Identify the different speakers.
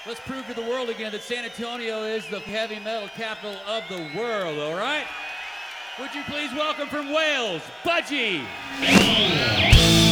Speaker 1: Let's prove to the world again that San Antonio is the heavy metal capital of the world, all right? Would you please welcome from Wales, Budgie!